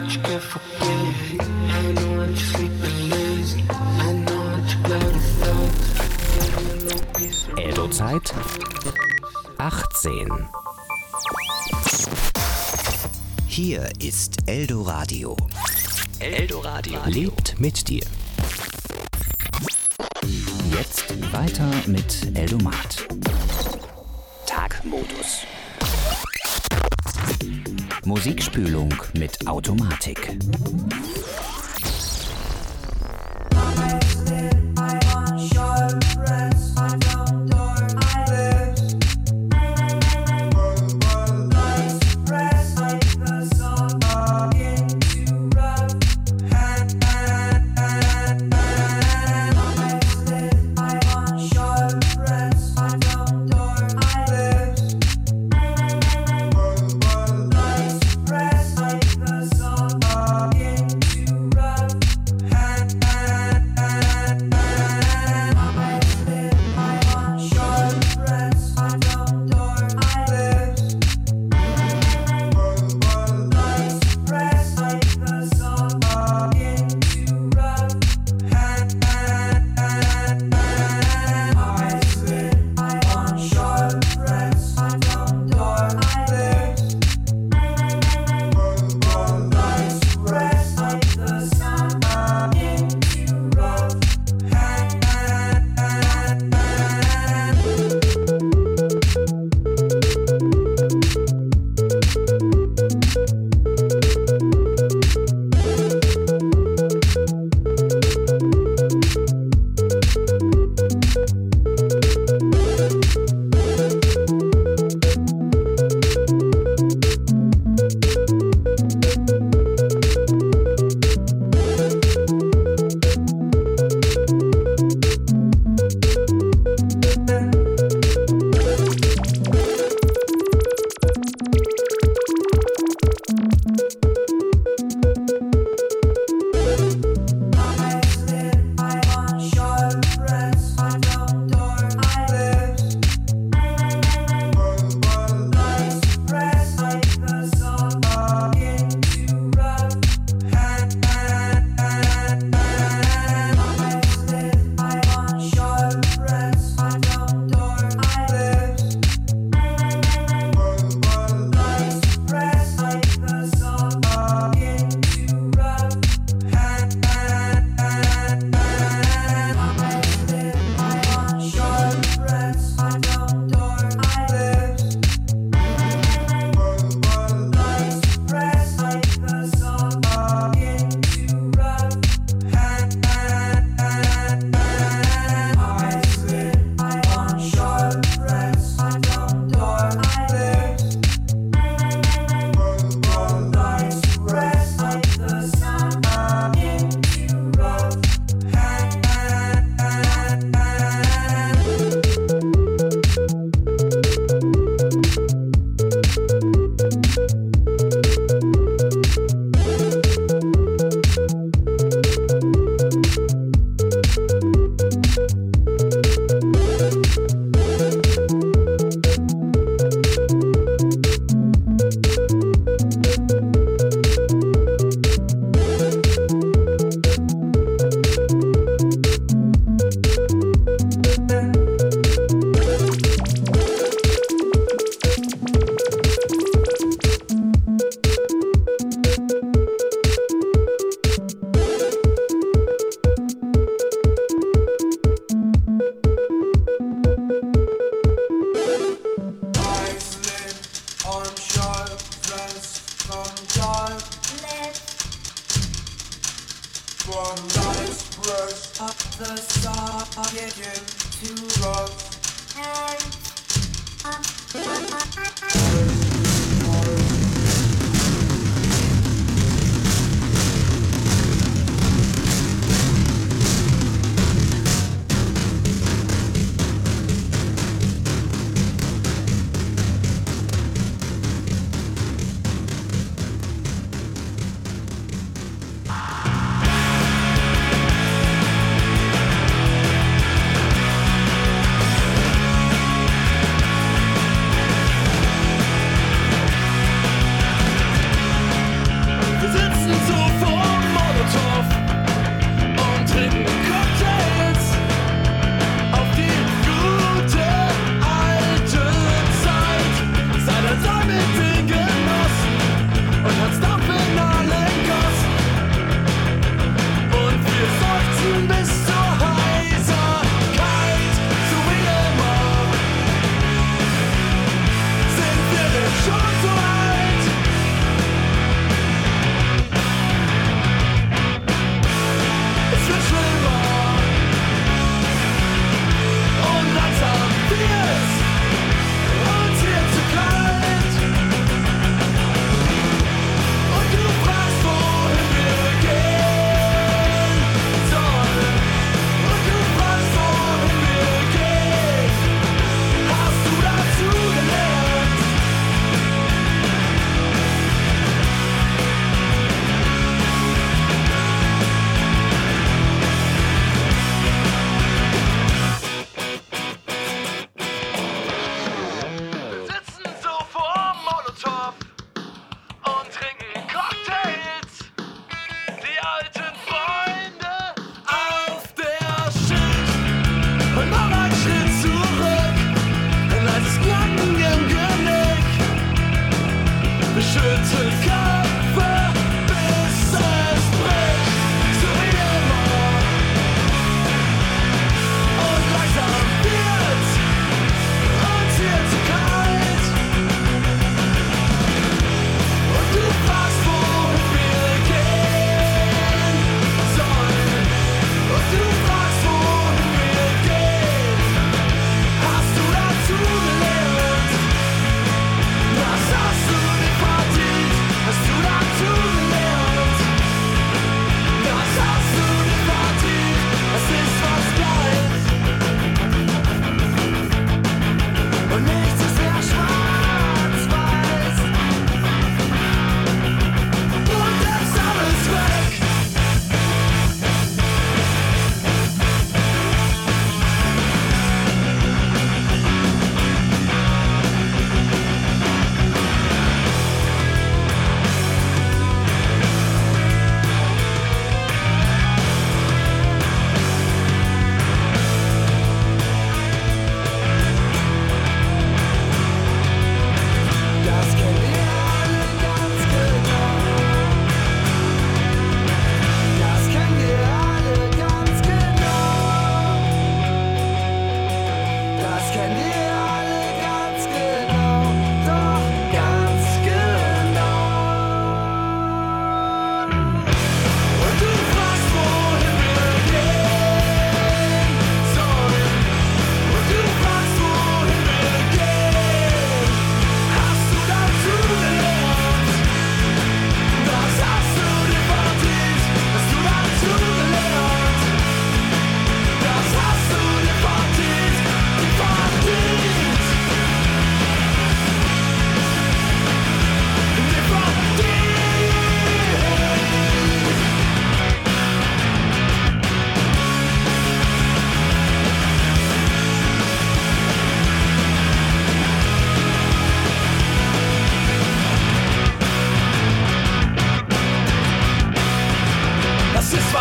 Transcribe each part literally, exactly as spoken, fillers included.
that you can forget. I know that you're sleeping lazy. I know that you're glad it's thoughts. Eldo-Zeit achtzehn. Hier ist Eldoradio. Eldoradio lebt mit dir. Jetzt weiter mit Eldomat. Tagmodus. Musikspülung mit Automatik.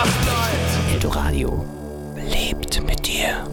Eldoradio lebt mit dir.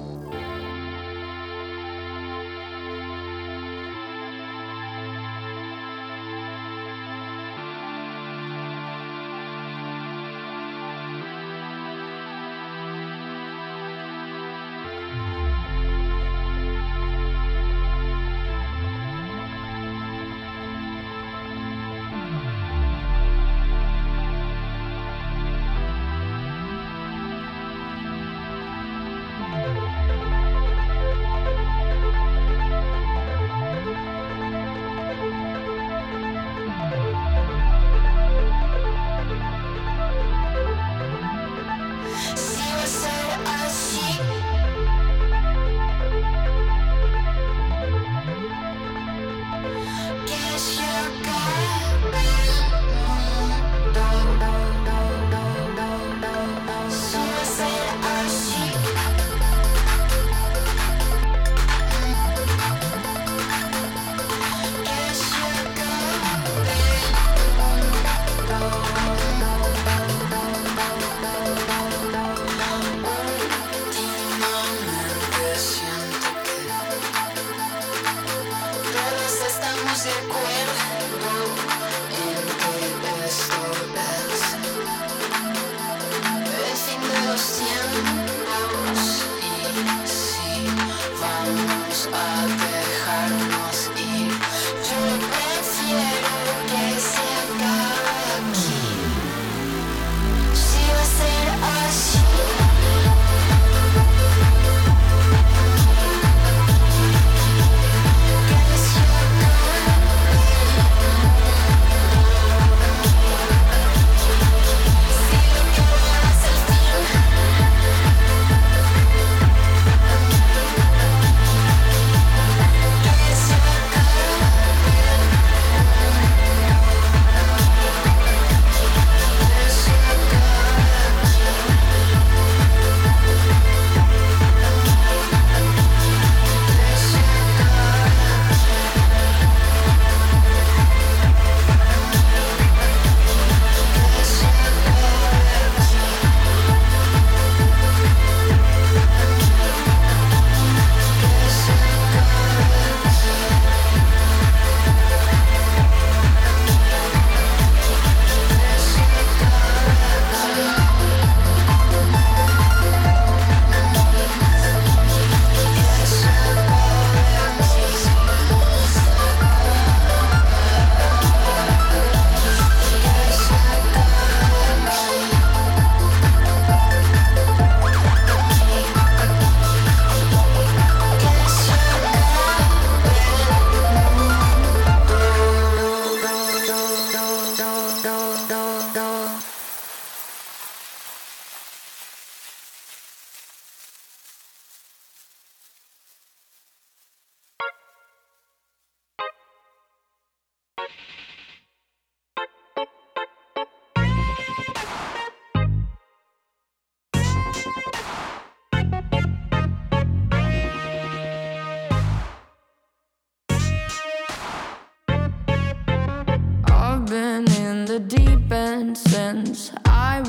since I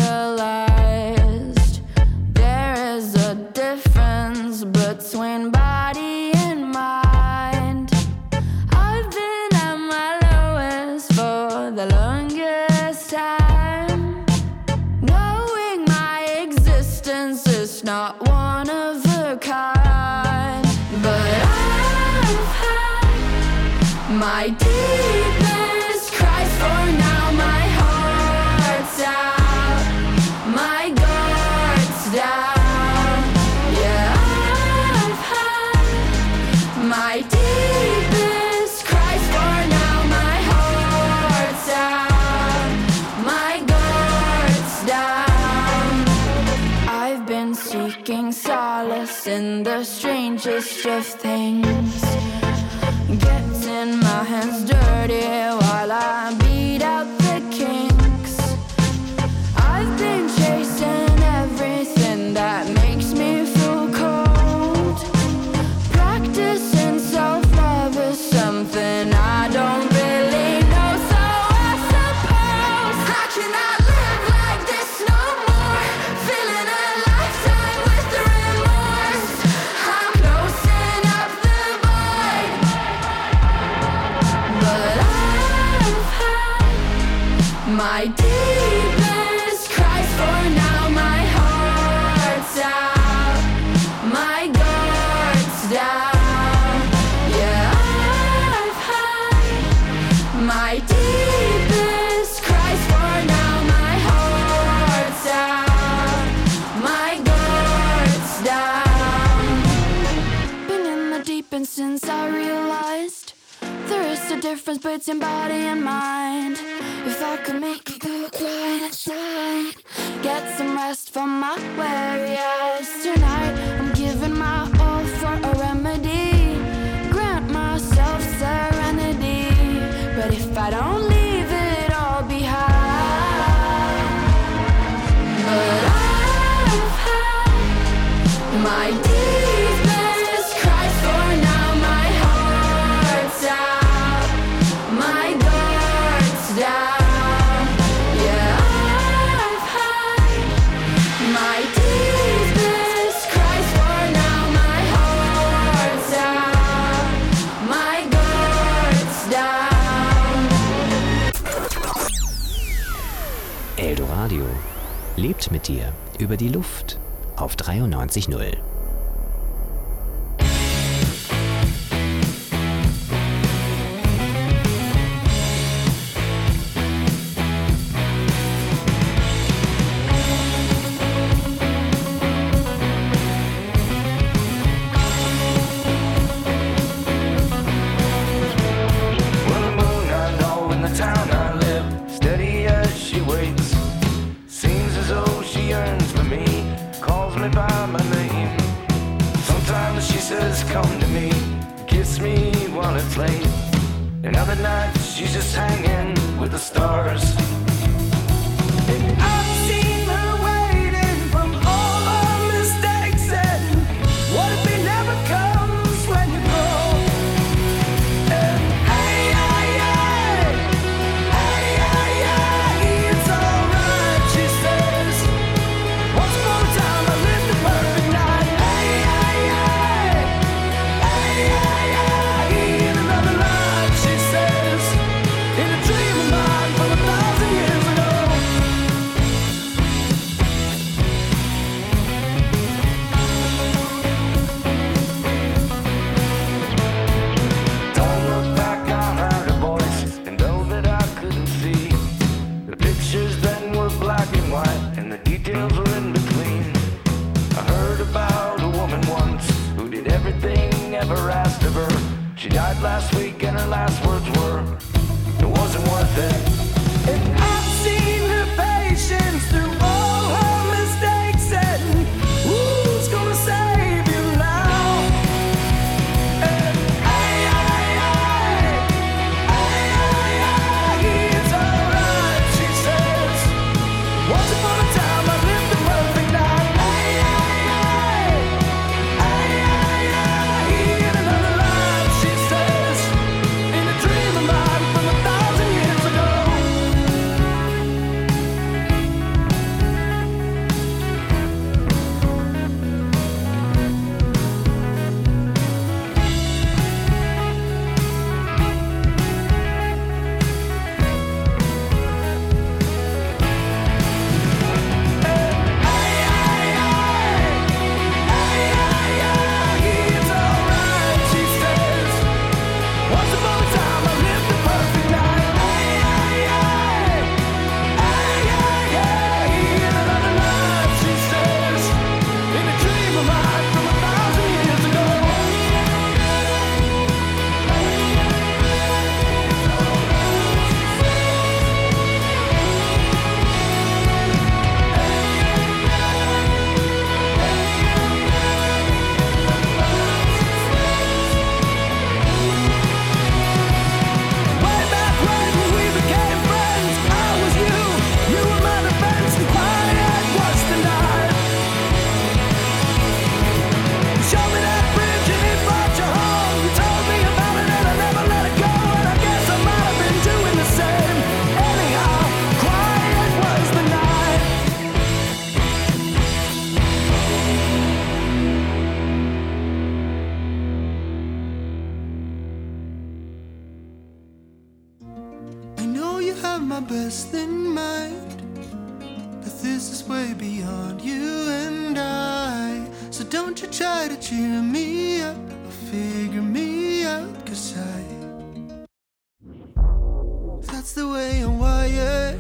realized there is a difference between body and mind. I've been at my lowest for the longest time, knowing my existence is not one of a kind. But I've had my deepest cries for now. My heart's out, my guard's down. Yeah, I've had my deepest cries for now. My heart's out, my guard's down. I've been seeking solace in the strangest of things, getting my hands dirty while I beat out the kinks. I've been chasing everything that makes me feel cold. Practicing self-love is something I don't really know. So I suppose I cannot live like this no more. deepest cries for now. My heart's out, my guard's down. Yeah, I've had my deepest cries for now. My heart's out, my guard's down. Been in the deep end since I realized there is a difference between body and mind. If I could make you go quiet inside, get some rest from my weary eyes. Tonight I'm giving my all for a remedy, grant myself serenity. But if I don't leave it all behind, but I've had my deepest cries for now. My heart's out, my guard's down. Yeah, I've had my deepest cries for now. My heart's out, my guard's down. Eldoradio lebt mit dir über die Luft auf dreiundneunzig Komma null. Well, the moon I know in the town I live, steady as she waits. Seems as though she yearns for me, calls me by my name. Sometimes she says, come to me, kiss me while it's late. And other nights she's just hanging with the stars. And I've seen her waiting from all her mistakes. And what if it never comes when you go? And hey, hey, hey, hey, hey, hey, it's alright, she says. Once upon a time I lived the perfect night. Hey, hey, hey, hey, hey, hey, in another life, she says. In a dream of mine from a thousand years ago. Don't look back, I heard a voice in velvet I couldn't see. The pictures then were black and white, and the details were in between. I heard about a woman once who did everything ever asked of her. She died last week, and her last words were, it wasn't worth it. And I've seen her patience through all her mistakes, and who's gonna save you now? And hey, hey, hey, hey, hey, hey, it's alright, she says. Once upon a time I lived the perfect night. Hey, hey, hey, hey, hey, hey, in another life, she says. In a dream of mine from a thousand years ago. don't you try to cheer me up or figure me out, 'cause I, that's the way I'm wired.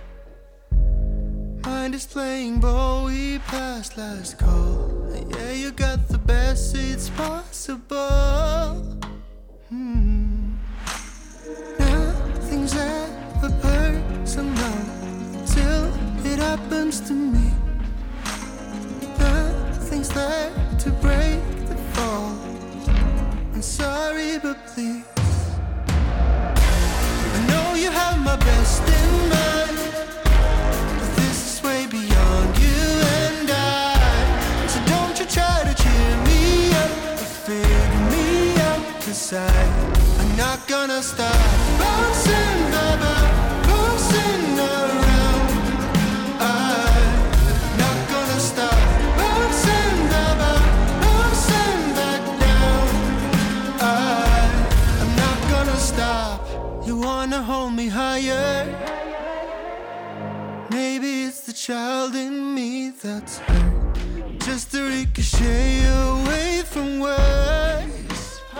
Mind is playing ball, we passed last call. Yeah, you got the best seats possible. Hmm. Nothing's ever personal till it happens to me. Nothing's there to break the fall. I'm sorry, but please, I know you have my best in mind, but this is way beyond you and I. So don't you try to cheer me up or figure me out, 'cause I, I'm not gonna stop bouncing, baby, bouncing around. I'm not gonna stop bouncing, baby, bouncing back down. I, I'm not gonna stop. You wanna hold me higher? Maybe it's the child in me that's hurt, just to ricochet away from words.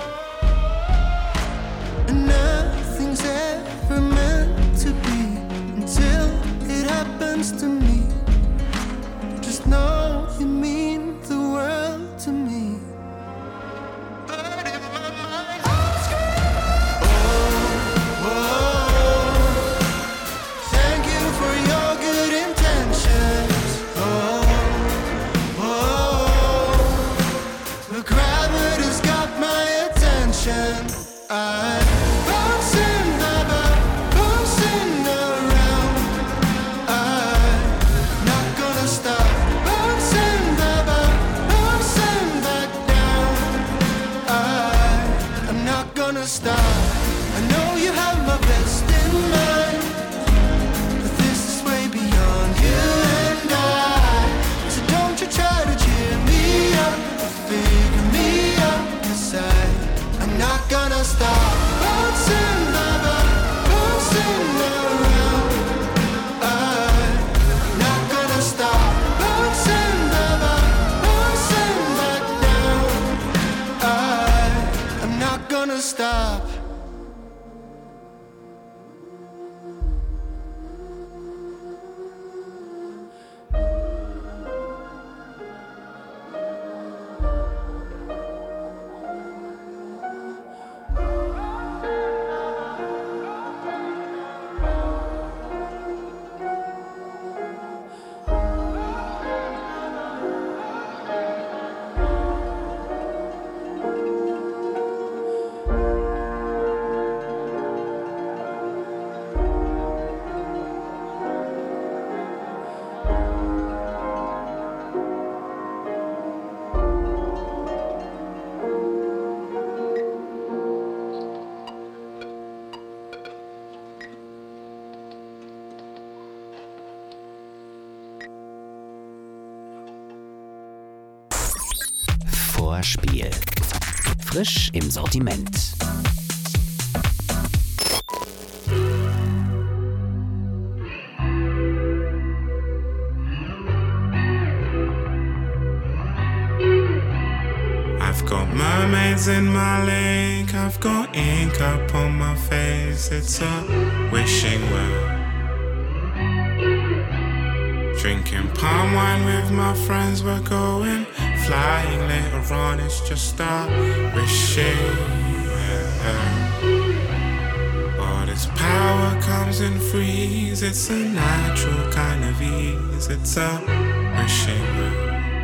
And nothing's ever meant to be until it happens to me. Just know you mean the world to me. But in my mind, I'm screaming, oh, oh, thank you for your good intentions. Oh, oh, the gravity's got my attention. I'm bouncing, baby, bouncing around. I'm not gonna stop bouncing, baby, bouncing back down. I, I'm not gonna stop. I know you have my best in mind, but this is way beyond you and I. So don't you try to cheer me up or figure me out, 'cause I, I'm not gonna stop bouncing, baby, bouncing around. I'm not gonna stop bouncing, baby, bouncing back down. I, I'm not gonna stop. Vorspiel. Frisch im Sortiment. I've got mermaids in my lake, I've got ink up on my face, it's a wishing well. Drinking palm wine with my friends, we're going flying later on, it's just a wishing well. All this power comes in freeze, it's a natural kind of ease, it's a wishing well.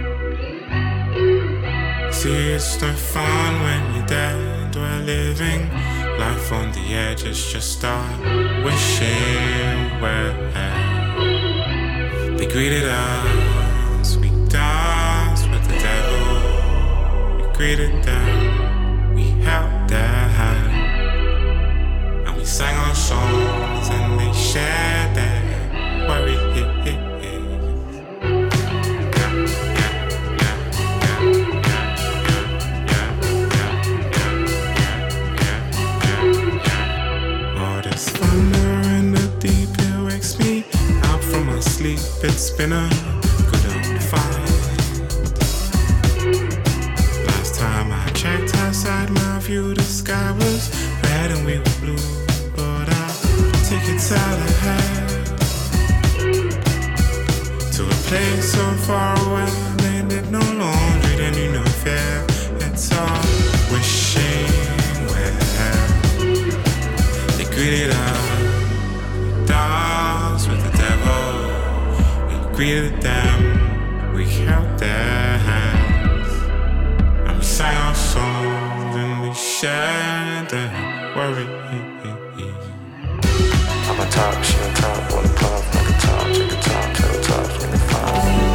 See, it's no fun when you're dead, we're living life on the edge, it's just a wishing well. They greeted us, we danced with the devil. We greeted them, we held their hand, and we sang our songs and they shared their worry. All this thunder in the deep, it wakes me out from my sleep. It's been a good old fight. out of hand to a place so far away. They did no laundry, then you know fair. It's all wishing well. They greeted us dogs with the devil. We greeted them, we held their hands, and we sang our songs and we shared their worries. I'm on top, she on top, wanna puff like a top, take a top, take a top, take a five.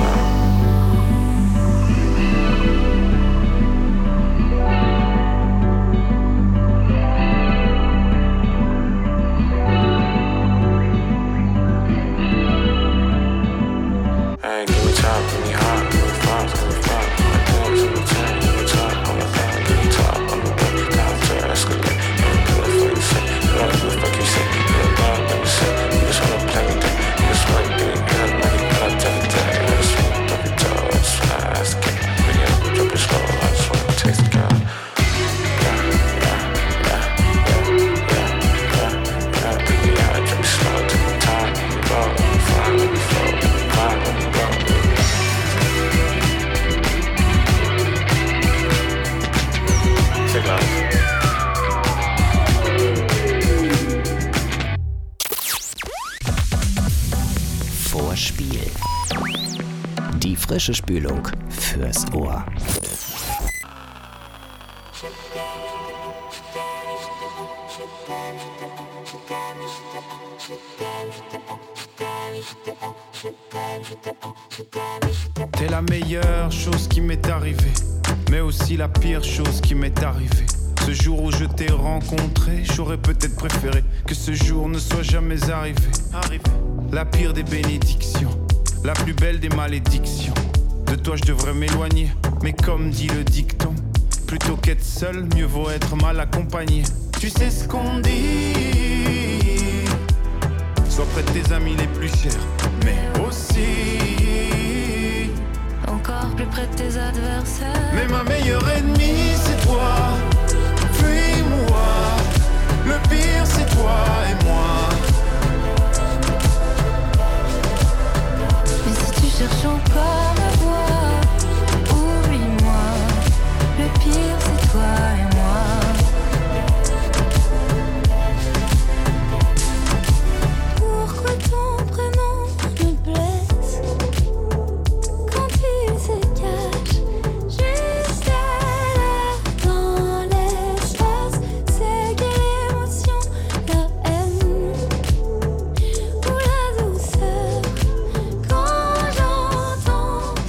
Hey, give me top, give me hot, give me frost, give me frost. My dogs in the tank, give me top, on the back, give me top, on the back, down to the escalate. Don't do it for you say, you don't do it fuck you say. You don't know what you say, you just wanna play with that. You just wanna get it good, like you gotta tell it that. I just wanna drop your toe, I just wanna ask it. Bring it up, drop it slow, I just wanna taste it, girl. Yeah, yeah, yeah, yeah, yeah, yeah, yeah. Baby, yeah, drop it slow, take your time, let me roll, let me fly, let me flow, let me climb, let me roll. Vorspiel. Die frische Spülung fürs Ohr. T'es la meilleure chose qui m'est arrivée, mais aussi la pire chose qui m'est arrivée. Ce jour où je t'ai rencontré, j'aurais peut-être préféré que ce jour ne soit jamais arrivé. La pire des bénédictions, la plus belle des malédictions. De toi je devrais m'éloigner, mais comme dit le dicton, plutôt qu'être seul, mieux vaut être mal accompagné. Tu sais ce qu'on dit, sois près de tes amis les plus chers, mais aussi encore plus près de tes adversaires. mais ma meilleure ennemie c'est toi. Fuis-moi, le pire c'est toi et moi. Mais si tu cherches encore ma voix, oublie-moi, le pire c'est toi et moi. Pourquoi ton prénom me blesse quand il se cache juste là dans l'espace? C'est quelle émotion, la haine ou la douceur quand j'entends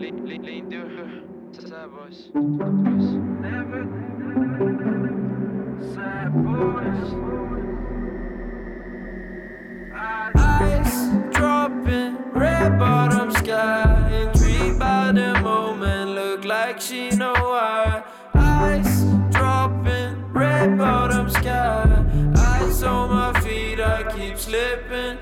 lean through her. Sad boys. Never sad boys. Ice dropping, red bottom sky. Intrigued by the moment, look like she know why. Ice dropping, red bottom sky. Ice on my feet, I keep slipping.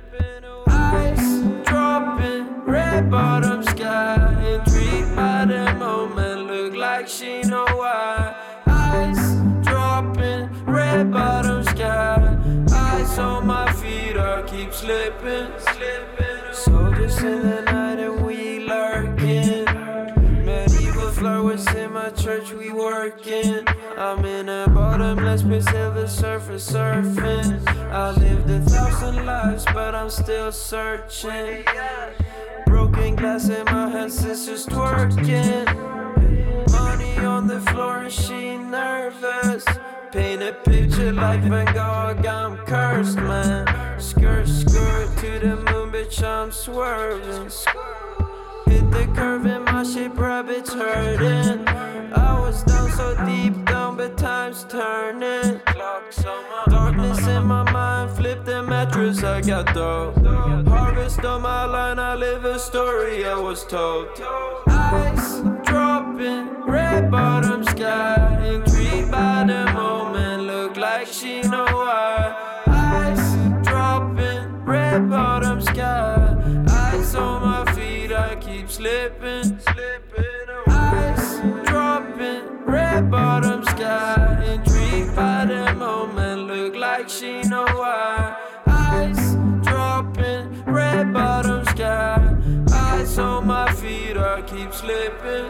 Ice dropping, red bottom sky. Intrigued by the moment, look like she know why. Ice dropping, red bottom sky. Ice on my feet, I keep slipping, slipping. Soldiers in the night and we lurking. Medieval flowers in my church, we working. I'm in a bottomless pit, silver surface surfing. I lived a thousand lives, but I'm still searching. Broken glass in my hands, sisters twerking. Money on the floor and she nervous. Paint a picture like Van Gogh, I'm cursed, man. Skirt, skirt to the moon, bitch, I'm swerving. Hit the curve in my shape, rabbits hurting. I was down so deep down, but time's turning. Darkness in my mind, flip the mattress, I got dope. Harvest on my line, I live a story I was told. Ice dropping, red bottom sky. Intrigued by the moment, look like she know why. Ice dropping, red bottom sky. Ice on my feet, I keep slipping, slipping away. Ice dropping, red bottom sky. Intrigued by the moment, look like she know why. Ice dropping, red bottom sky. Ice on my feet, I keep slipping.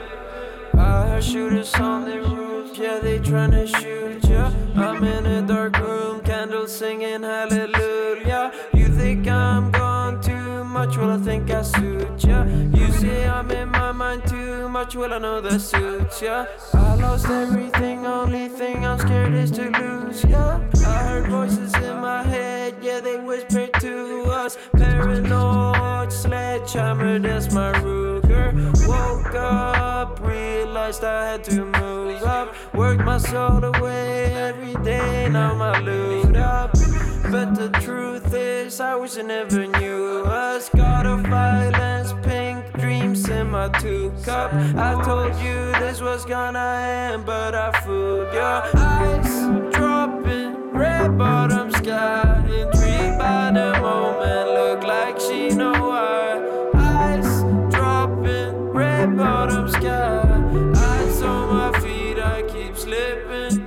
I heard shooters on the roof, yeah, they tryna shoot ya. I'm in a dark room, candles singing hallelujah. You think I'm gone too much, well I think I suit ya. You say I'm in my mind too much, well I know that suits ya. I lost everything, only thing I'm scared is to lose ya. I heard voices in my head, yeah they whisper to us. Paranoid sledgehammer, that's my Ruger. Woke up, realized I had to move up. Worked my soul away every day, now my loot up. But the truth is, I wish I never knew us. God of violence, pink dreams in my two cup. I told you this was gonna end, but I fooled ya. Ice dropping, red bottom sky. Intrigued by the moment, look like she know why. Ice dropping, red bottom sky. Ice on my feet, I keep slipping.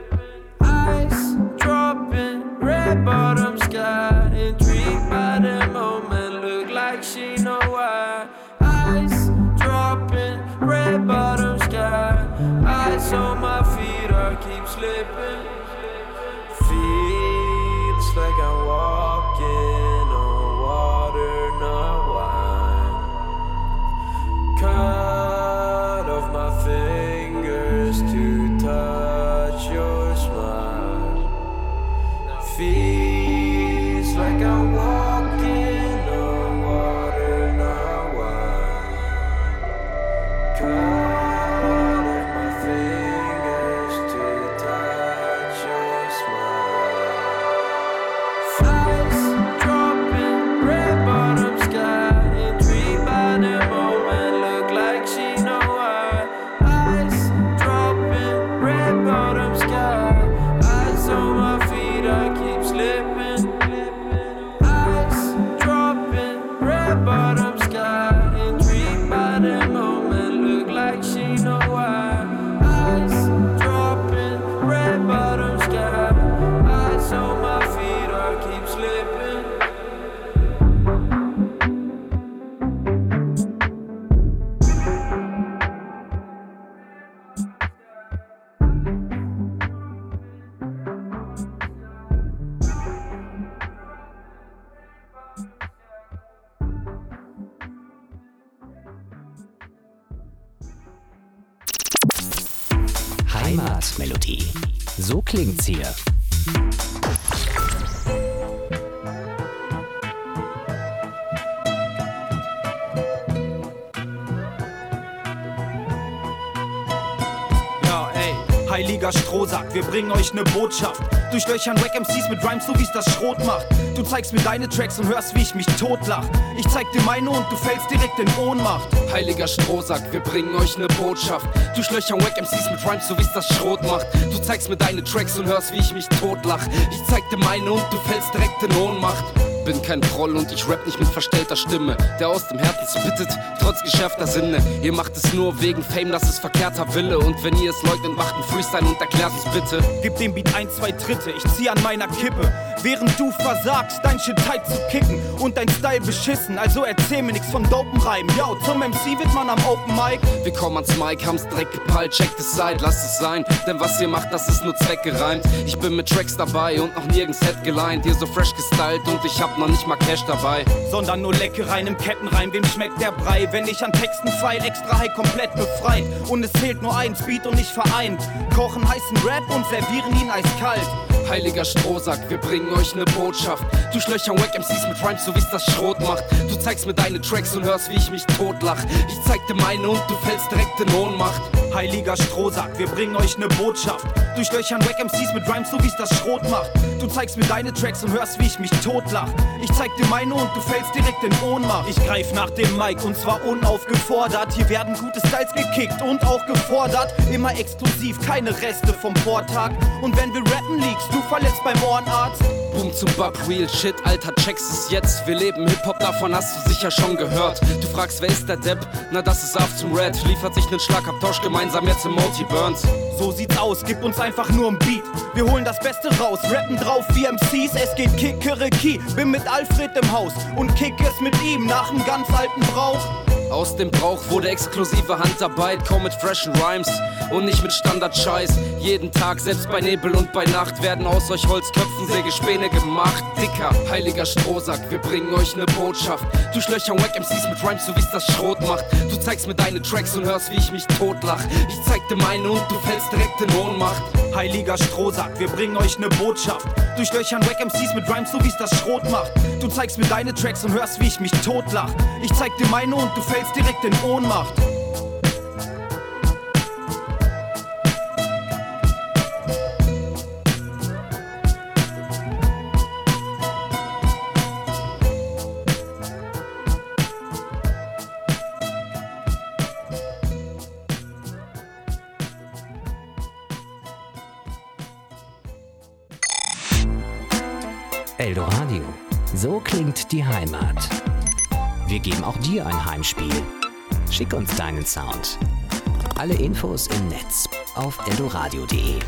Ice dropping, red bottom sky. Intrigued by the moment, look like she know why. Ice dropping, red bottom sky. Ice on my feet, I keep slipping. Feels like I'm walking on water, not wine. Cut off my fingers to touch your smile. Feels like I'm walking on water, not wine. Cut off my fingers to touch your smile. Ice dropping, red bottom sky. Intrigued by the moment, look like she know why. Ice dropping, red bottom sky. Ice on my feet, I keep slipping. Ice dropping, red bottom sky. Intrigued by the moment, look like she know why. Ice dropping, red bottom sky. Ice on my feet, I keep slipping. Heimatmelodie. So klingt's hier. Heiliger Strohsack, wir bringen euch ne Botschaft. Durchlöchern Wack M Cs mit Rhymes, so wie's das Schrot macht. Du zeigst mir deine Tracks und hörst, wie ich mich totlach. Ich zeig dir meine und du fällst direkt in Ohnmacht. Heiliger Strohsack, wir bringen euch ne Botschaft. Durchlöchern Wack M Cs mit Rhymes, so wie's das Schrot macht. Du zeigst mir deine Tracks und hörst, wie ich mich totlach. Ich zeig dir meine und du fällst direkt in Ohnmacht. Bin kein Proll und ich rap nicht mit verstellter Stimme, der aus dem Herzen spittet, trotz geschärfter Sinne. Ihr macht es nur wegen Fame, das ist verkehrter Wille. Und wenn ihr es leugnet, macht ein Freestyle und erklärt es bitte. Gib dem Beat ein, zwei Tritte, ich zieh an meiner Kippe. Während du versagst, dein Shit tight zu kicken und dein Style beschissen, also erzähl mir nix von dopen Reimen. Yo, zum M C wird man am Open Mic. Wir kommen ans Mic, haben's direkt gepeilt, checkt es seid, lasst es sein. Denn was ihr macht, das ist nur zweckgereimt. Ich bin mit Tracks dabei und noch nirgends Head geleint. Ihr so fresh gestylt und ich hab noch nicht mal Cash dabei. Sondern nur Leckereien im Kettenreim, wem schmeckt der Brei? Wenn ich an Texten feil, extra high, komplett befreit. Und es zählt nur eins, Beat und nicht vereint. Kochen heißen Rap und servieren ihn eiskalt. Heiliger Strohsack, wir bringen euch ne Botschaft. Durchlöchern Wack M Cs mit Rhymes, so wie's das Schrot macht. Du zeigst mir deine Tracks und hörst, wie ich mich totlach. Ich zeig dir meine und du fällst direkt in Ohnmacht. Heiliger Strohsack, wir bringen euch ne Botschaft. Durchlöchern Wack M Cs mit Rhymes, so wie's das Schrot macht. Du zeigst mir deine Tracks und hörst, wie ich mich totlach. Ich zeig dir meine und du fällst direkt in Ohnmacht. Ich greif nach dem Mic und zwar unaufgefordert. Hier werden gute Styles gekickt und auch gefordert. Immer exklusiv, keine Reste vom Vortag. Und wenn wir rappen, liegst du verletzt beim Ohrenarzt. Boom zum Bub, real shit, Alter, checkst es jetzt. Wir leben Hip-Hop, davon hast du sicher schon gehört. Du fragst, wer ist der Depp? Na, das ist Af zum Red. Liefert sich nen Schlagabtausch gemeinsam jetzt im Multi Burns. So sieht's aus, gib uns einfach nur ein Beat. Wir holen das Beste raus, rappen drauf wie M Cs. Es geht Kikeriki, bin mit Alfred im Haus und kick es mit ihm nach nem ganz alten Brauch. Aus dem Brauch wurde exklusive Handarbeit, komm mit freshen Rhymes und nicht mit Standard-Scheiß. Jeden Tag, selbst bei Nebel und bei Nacht, werden aus euch Holzköpfen Sägespäne gemacht. Dicker, heiliger Strohsack, wir bringen euch ne Botschaft. Durchlöchern Wack M Cs mit Rhymes, so wie's das Schrot macht. Du zeigst mir deine Tracks und hörst, wie ich mich totlach. Ich zeig dir meine und du fällst direkt in Ohnmacht. Heiliger Strohsack, wir bringen euch ne Botschaft. Durchlöchern Wack M Cs mit Rhymes, so wie's das Schrot macht. Du zeigst mir deine Tracks und hörst, wie ich mich totlach. Ich zeig dir meine und du fällst direkt in Ohnmacht. Eldoradio. So klingt die Heimat. Wir geben auch dir ein Heimspiel. Schick uns deinen Sound. Alle Infos im Netz auf eldoradio punkt de.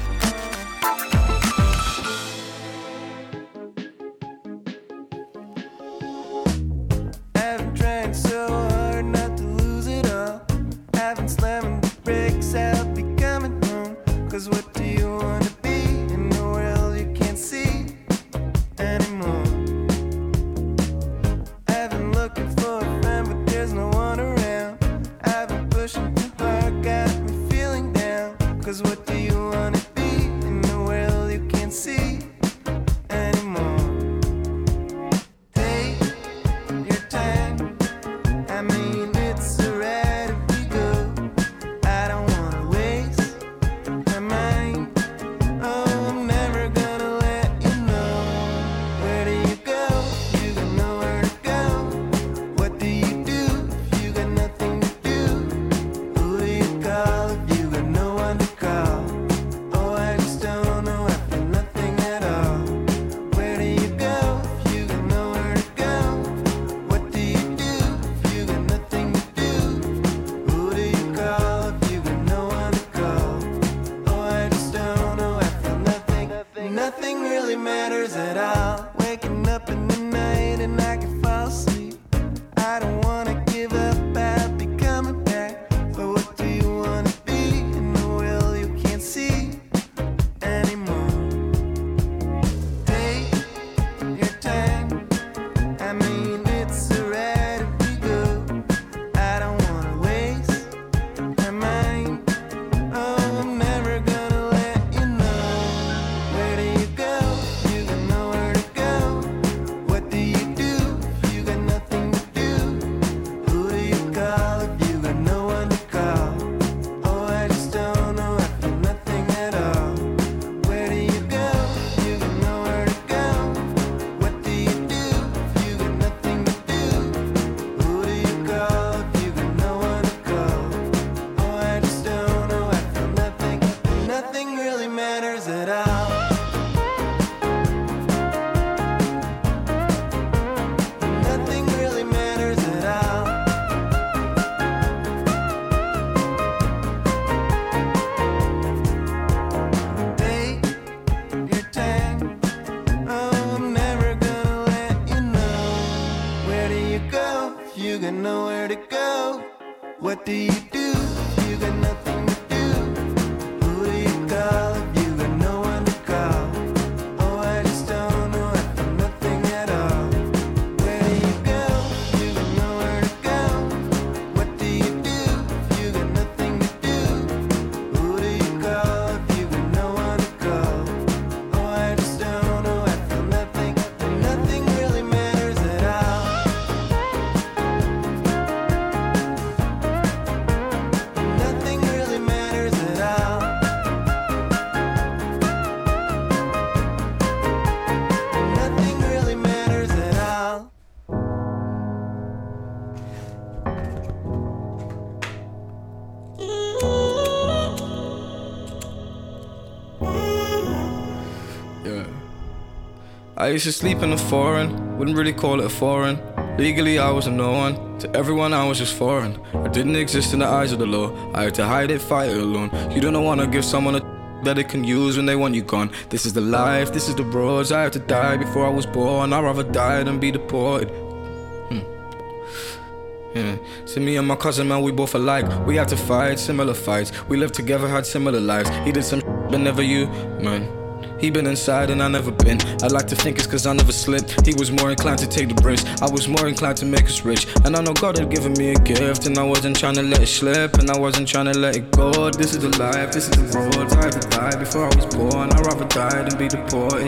Who do you call if you got no one to call? nowhere to go. What do you do if you got nothing to do? Who do you call if you got no one to call? Oh, I just don't know, I feel nothing at all. Where do you go if you got nowhere to go? What do you do if you got nothing to do? Who do you call if you got no one to call? Oh, I just don't know, I feel nothing, and nothing really matters at all. Nothing really matters at all. Nothing really matters at all. Yeah. I used to sleep in a foreign, wouldn't really call it a foreign. Legally I was a no one, to everyone I was just foreign. I didn't exist in the eyes of the law, I had to hide it, fight it alone. You don't wanna give someone a that they can use when they want you gone. This is the life, this is the roads. I had to die before I was born. I'd rather die than be deported. Hmm. Yeah. See, me and my cousin, man, we both alike. We had to fight similar fights. We lived together, had similar lives. He did some but never you, man. He been inside and I never been. I'd like to think it's cause I never slipped. He was more inclined to take the risk. I was more inclined to make us rich. And I know God had given me a gift, and I wasn't trying to let it slip, and I wasn't trying to let it go. This is the life, this is the road. I had to die before I was born. I'd rather die than be deported.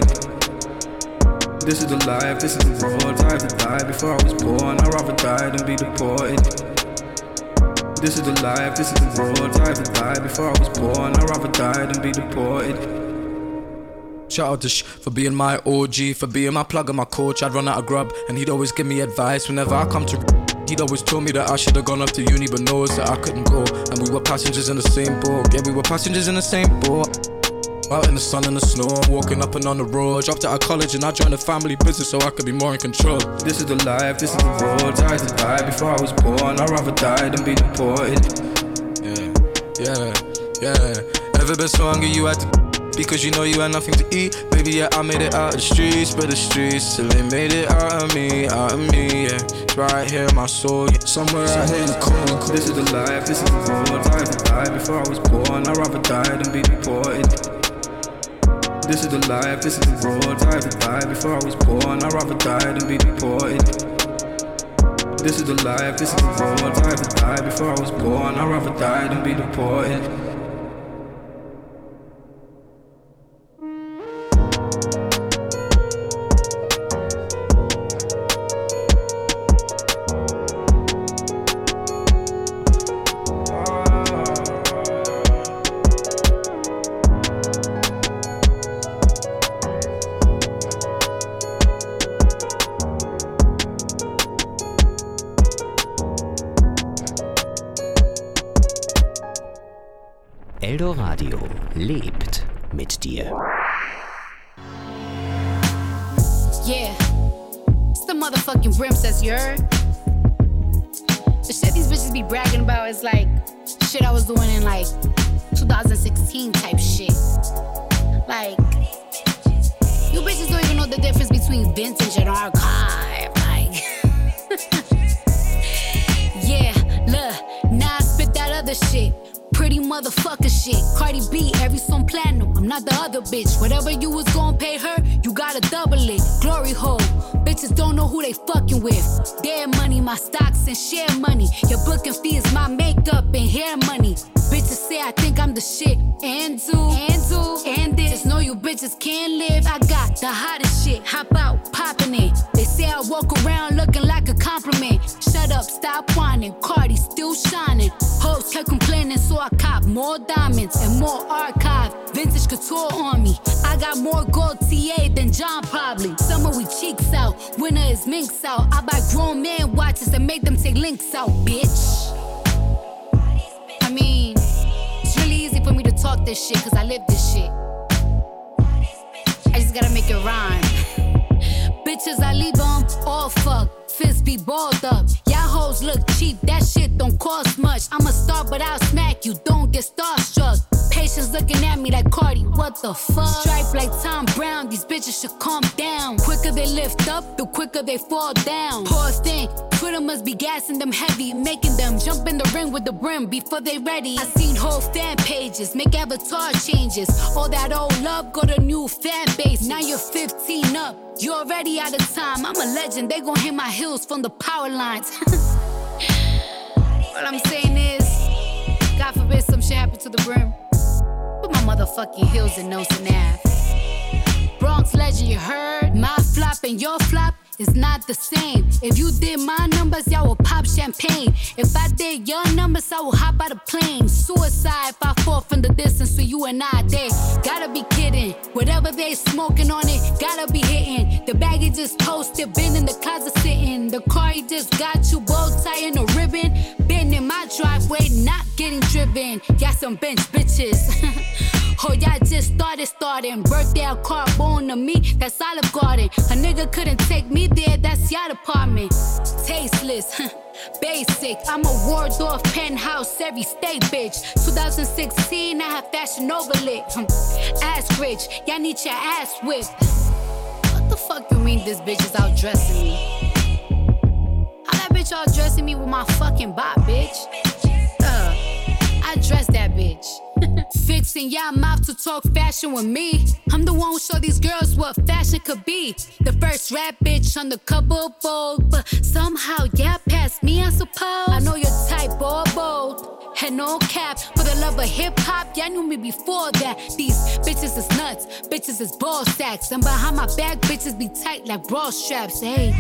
This is the life, this is the road. I had to die before I was born. I'd rather die than be deported. This is the life, this is the road. I had to die before I was born. I'd rather die than be deported. Shout out to Sh for being my O G, for being my plug and my coach. I'd run out of grub and he'd always give me advice whenever I come to. He'd always told me that I should have gone up to uni, but knows that I couldn't go. And we were passengers in the same boat. Yeah, we were passengers in the same boat. Out in the sun and the snow, walking up and on the road. Dropped out of college and I joined a family business so I could be more in control. This is the life, this is the road. I had to die before I was born. I'd rather die than be deported. Yeah, yeah, yeah. Ever been so hungry you had to because you know you had nothing to eat. Baby, yeah, I made it out of the streets, but the streets still ain't made it out of me, out of me, yeah. It's right here in my soul, yeah. Somewhere out here in the cold. This is the life, this is the road. I had to die before I was born. I'd rather die than be deported. This is the life, this is the road. I had to die before I was born. I'd rather die than be deported. This is the life, this is the road. I had to die before I was born. I'd rather die than be deported. Eldoradio lebt mit dir. Yeah, it's the motherfucking Princess, you heard? The shit these bitches be bragging about is like shit I was doing in like two thousand sixteen type shit. Like, you bitches don't even know the difference between vintage and archive. Like, yeah, look, now I spit that other shit. Pretty motherfucker shit. Cardi B, every song platinum. I'm not the other bitch. Whatever you was gon' pay her, you gotta double it. Glory hole. Bitches don't know who they fucking with. Their money, my stocks and share money. Your booking fee is my makeup and hair money. Bitches say I think I'm the shit. And do, and do, and this. Just know you bitches can't live. I got the hottest shit. Hop out, popping it. They say I walk around looking like a compliment. Shut up, stop whining. Cardi still shining. Hoes kept complaining, so I cop more diamonds and more archive. Vintage couture on me. I got more gold T A than John probably. Summer we cheeks out, winter is minks out. I buy grown man watches and make them take links out, bitch. I mean, it's really easy for me to talk this shit, cause I live this shit. I just gotta make it rhyme. Bitches, I leave them all fucked. Fists be balled up. Y'all hoes look cheap, that shit don't cost much. I'm a star, but I'll smack you, don't get starstruck. Patience looking at me like Cardi, what the fuck? Stripe like Tom Brown, these bitches should calm down. Quicker they lift up, the quicker they fall down. Poor thing, Twitter must be gassing them heavy, making them jump in the ring with the brim before they ready. I seen whole fan pages, make avatar changes. All that old love, go to new fan base. Now you're fifteen up, you already out of time. I'm a legend, they gon' hit my heels from the power lines. What I'm saying is, God forbid some shit happen to the brim, put my motherfucking heels in Nose and Ave. Bronx legend, you heard? My flop and your flop is not the same. If you did my numbers, y'all will pop champagne. If I did your numbers, I will hop out of plane. Suicide if I fall from the distance for you and I. They gotta be kidding. Whatever they smoking on it, gotta be hitting. The baggie just toasted, been in the closet sitting. The car he just got you, bow tie and a ribbon. Been in my driveway, not getting driven. Y'all some bench bitches. Oh, y'all just started starting. Birthday out car born to me, that's Olive Garden. A nigga couldn't take me there, that's your department. Tasteless, basic. I'm a Waldorf penthouse, every state bitch. twenty sixteen, I have fashion overlit. Ass rich, y'all need your ass whipped. What the fuck you mean this bitch is out dressing me? How that bitch out dressing me with my fucking bop, bitch? Uh, I dress that bitch. Fixing y'all mouth to talk fashion with me. I'm the one who show these girls what fashion could be. The first rap bitch on the cover of Vogue, but somehow y'all passed me, I suppose. I know your type, boy, bold. Had no cap for the love of hip hop. Y'all knew me before that. These bitches is nuts, bitches is ball sacks, and behind my back, bitches be tight like bra straps. Hey.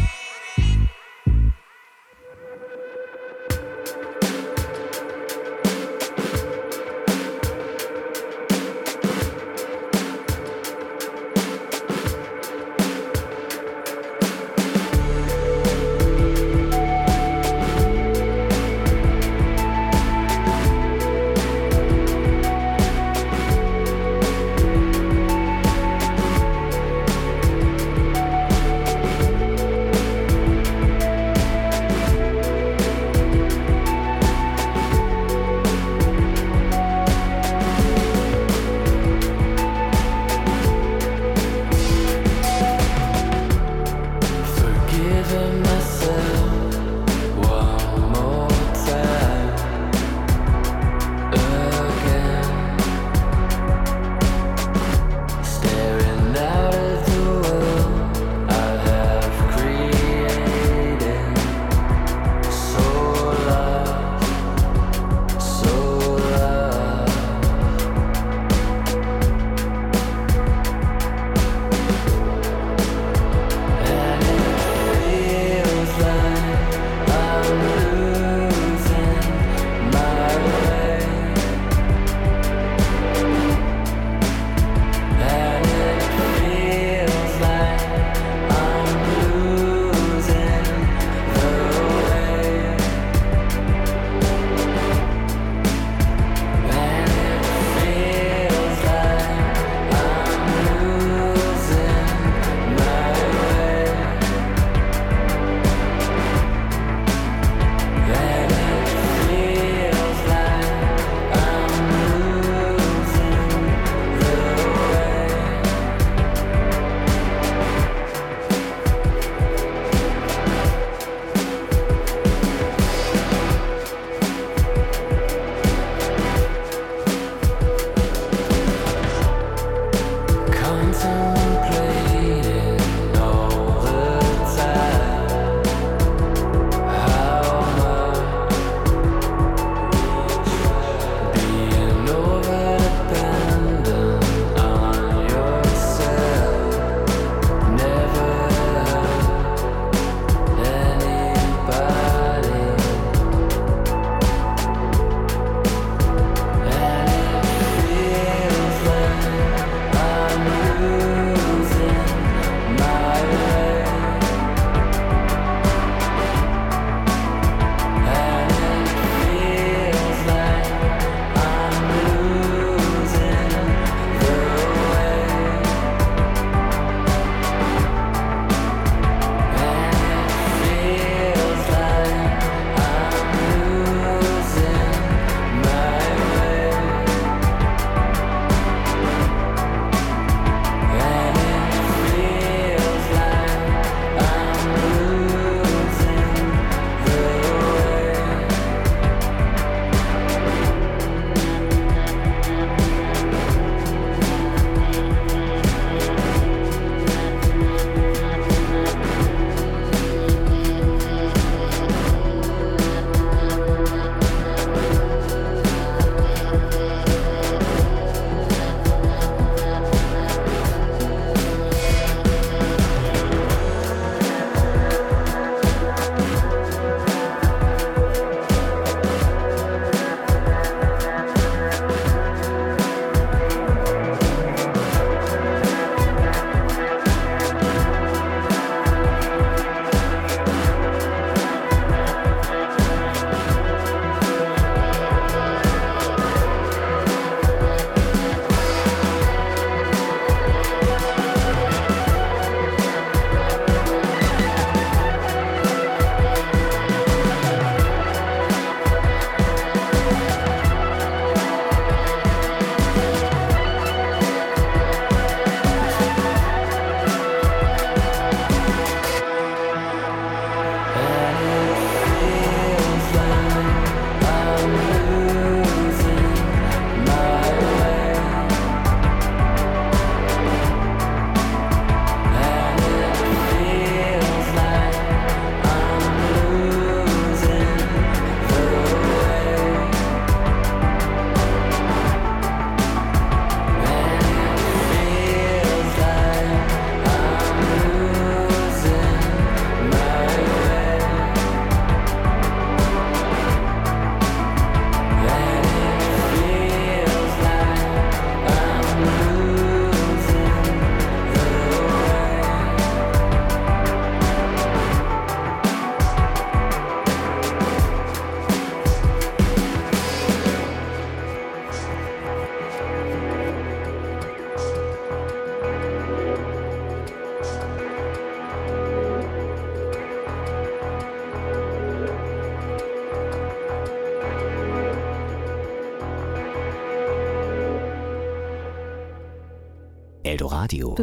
Eldoradio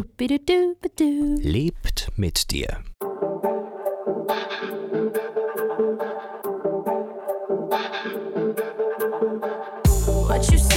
lebt mit dir. What you